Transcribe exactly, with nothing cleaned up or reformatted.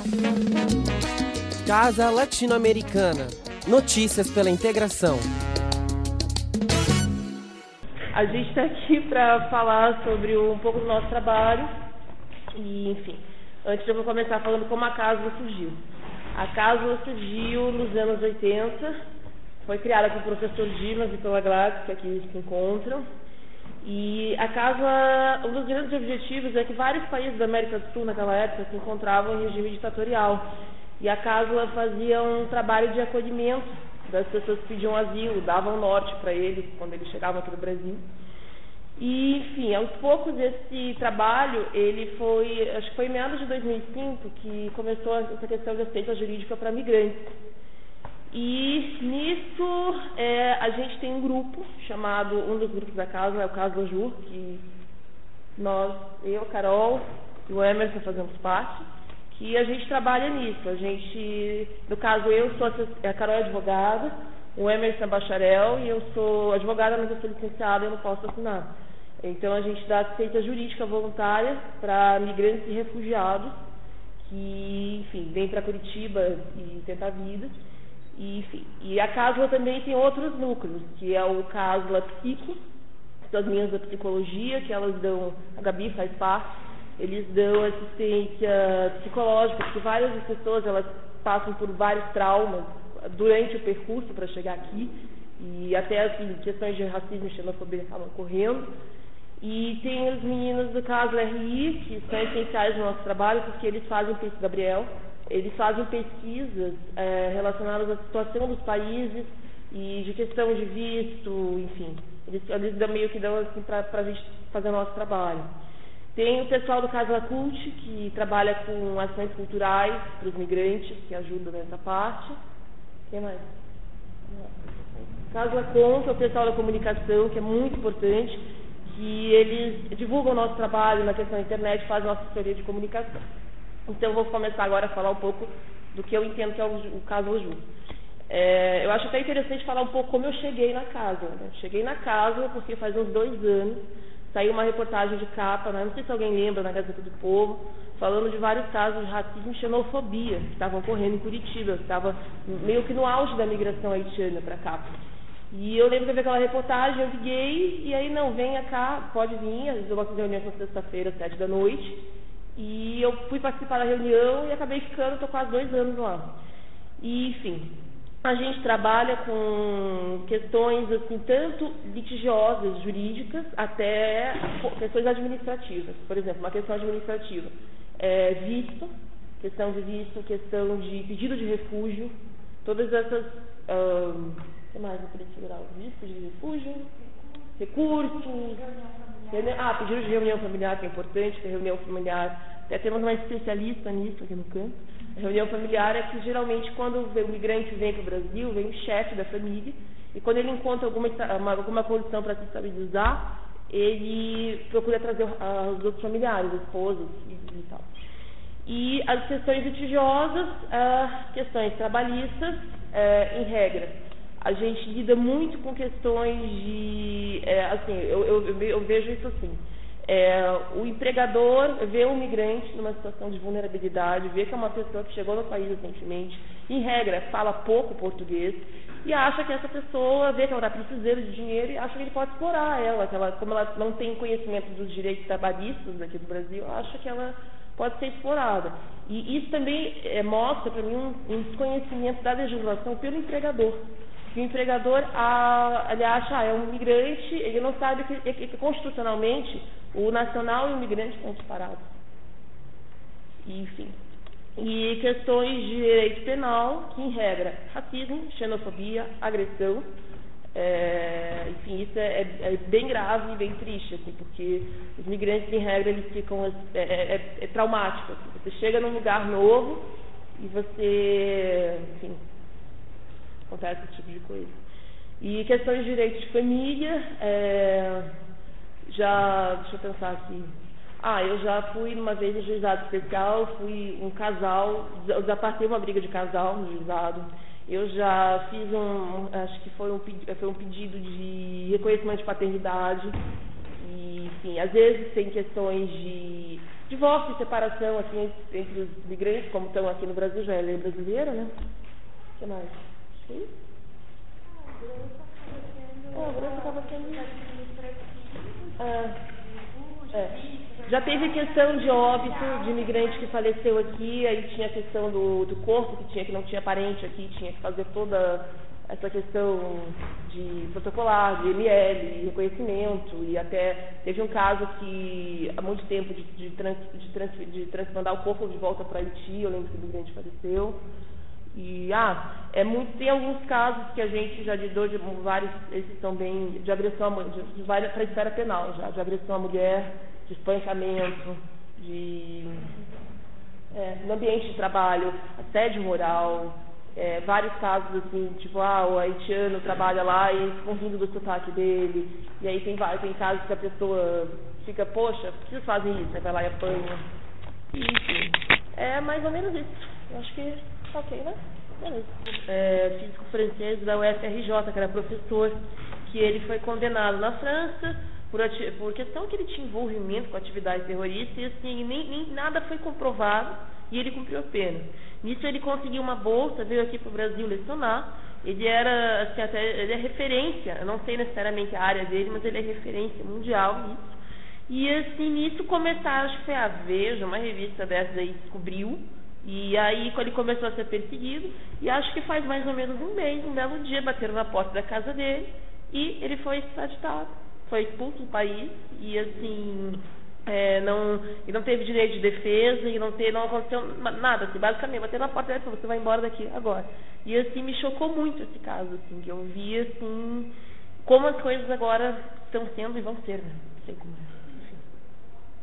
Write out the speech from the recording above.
Casa Latino-Americana. Notícias pela integração. A gente está aqui para falar sobre um pouco do nosso trabalho e, enfim, antes eu vou começar falando como a Casa surgiu. A Casa surgiu nos anos oitenta, foi criada pelo professor Dimas e pela Gladys, que aqui se encontram. E a Casa, um dos grandes objetivos é que vários países da América do Sul naquela época se encontravam em regime ditatorial. E a Casa fazia um trabalho de acolhimento das pessoas que pediam asilo, davam norte para eles quando eles chegavam aqui no Brasil. E, enfim, aos poucos esse trabalho, ele foi, acho que foi em meados de dois mil e cinco que começou essa questão de assistência jurídica para migrantes. E nisso é, a gente tem um grupo chamado, um dos grupos da Casa é o Casa Lajur, que nós, eu, a Carol e o Emerson fazemos parte, que a gente trabalha nisso. A gente, no caso eu sou a Carol é advogada, o Emerson é bacharel e eu sou advogada, mas eu sou licenciada e eu não posso assinar. Então a gente dá assistência jurídica voluntária para migrantes e refugiados que, enfim, vêm para Curitiba e tentar a vida. E, enfim, e a Casla também tem outros núcleos, que é o Casla Psico, que são as meninas da psicologia, que elas dão, a Gabi faz parte, eles dão assistência psicológica, porque várias das pessoas elas passam por vários traumas durante o percurso para chegar aqui, e até assim, questões de racismo e xenofobia acabam ocorrendo. E tem os meninos do Casla R I, que são essenciais no nosso trabalho, porque eles fazem pesquisa, Gabriel, eles fazem pesquisas é, relacionadas à situação dos países e de questão de visto, enfim, eles, eles dão, meio que dão assim, para a gente fazer o nosso trabalho. Tem o pessoal do Casla Cult, que trabalha com ações culturais para os migrantes, que ajudam nessa parte. Quem mais? Casla Com, que é o pessoal da comunicação, que é muito importante, que eles divulgam o nosso trabalho na questão da internet, fazem nossa assessoria de comunicação. Então, eu vou começar agora a falar um pouco do que eu entendo que é o, o Casa Lajur. É, eu acho até interessante falar um pouco como eu cheguei na Casa. Né? Cheguei na Casa porque faz uns dois anos saiu uma reportagem de capa, né? Não sei se alguém lembra, na Gazeta do Povo, falando de vários casos de racismo e xenofobia que estavam ocorrendo em Curitiba, que estava meio que no auge da migração haitiana para cá. E eu lembro de ver aquela reportagem, eu liguei, e aí, não, venha cá, pode vir, às vezes eu gosto de reunião na sexta-feira, sete da noite. E eu fui participar da reunião e acabei ficando, estou quase dois anos lá. E, enfim, a gente trabalha com questões, assim, tanto litigiosas, jurídicas, até questões administrativas. Por exemplo, uma questão administrativa é visto, questão de visto, questão de pedido de refúgio, todas essas... Hum, o que mais eu queria segurar? Visto de refúgio, recursos... Ah, pedido de reunião familiar, que é importante, que a reunião familiar, até temos uma especialista nisso aqui no campo. A reunião familiar é que geralmente quando o migrante vem para o Brasil, vem o chefe da família, e quando ele encontra alguma, uma, alguma condição para se estabilizar, ele procura trazer os outros familiares, esposas, filhos e tal. E as questões litigiosas, ah, questões trabalhistas, ah, em regra. A gente lida muito com questões de, é, assim, eu, eu, eu vejo isso assim, é, o empregador vê um migrante numa situação de vulnerabilidade, vê que é uma pessoa que chegou no país recentemente, em regra, fala pouco português, e acha que essa pessoa, vê que ela está precisando de dinheiro e acha que ele pode explorar ela, que ela, como ela não tem conhecimento dos direitos trabalhistas aqui do Brasil, acha que ela pode ser explorada. E isso também é, mostra para mim um, um desconhecimento da legislação pelo empregador. O empregador, a, ele acha, ah, é um migrante, ele não sabe que, que, que constitucionalmente o nacional e o migrante estão separados. Enfim. E questões de direito penal, que em regra, racismo, xenofobia, agressão, é, enfim, isso é, é bem grave e bem triste, assim, porque os migrantes, em regra, eles ficam, é, é, é traumático. Assim, você chega num lugar novo e você, enfim, acontece esse tipo de coisa. E questões de direito de família, é, já, deixa eu pensar aqui, ah, eu já fui uma vez no juizado especial, fui um casal, eu já passei uma briga de casal no juizado, eu já fiz um, acho que foi um, foi um pedido de reconhecimento de paternidade, e, enfim, às vezes tem questões de divórcio e separação assim, entre, entre os migrantes, como estão aqui no Brasil, já é lei brasileira, né? O que mais? Sim? Ah, a Bruna estava sendo... Ah, é. Já teve questão de óbito, de imigrante que faleceu aqui, aí tinha a questão do, do corpo, que tinha que não tinha parente aqui, tinha que fazer toda essa questão de protocolar, de M L, de reconhecimento, e até teve um caso que há muito tempo de, de, trans, de, trans, de transmandar o corpo de volta para Haiti, eu lembro que o imigrante faleceu. E, ah, é muito, tem alguns casos que a gente já lidou de vários, esses são bem, de agressão à de, de várias, para a esfera penal já, de agressão à mulher, de espancamento, de, é, no ambiente de trabalho, assédio moral, é, vários casos assim, tipo, ah, o haitiano trabalha lá e ficam rindo do sotaque dele, e aí tem, tem casos que a pessoa fica, poxa, por que vocês fazem isso? Aí vai lá e apanha. E, enfim, é mais ou menos isso, eu acho que ok, né? Beleza. É, físico francês da U F R J, que era professor, que ele foi condenado na França por, por questão que ele tinha envolvimento com atividades terroristas e assim, nem, nem nada foi comprovado e ele cumpriu a pena. Nisso ele conseguiu uma bolsa, veio aqui para o Brasil lecionar. Ele era, assim, até, ele é referência, eu não sei necessariamente a área dele, mas ele é referência mundial nisso. E assim, nisso começaram, acho que foi a Veja, uma revista dessas aí, descobriu. E aí ele começou a ser perseguido, e acho que faz mais ou menos um mês, um belo dia, bateram na porta da casa dele, e ele foi extraditado, foi expulso do país, e assim, é, não, e não teve direito de defesa, e não, teve, não aconteceu nada, assim, basicamente, bateram na porta dele e falou, você vai embora daqui agora. E assim, me chocou muito esse caso, assim, que eu vi, assim, como as coisas agora estão sendo e vão ser, né? Não sei como é.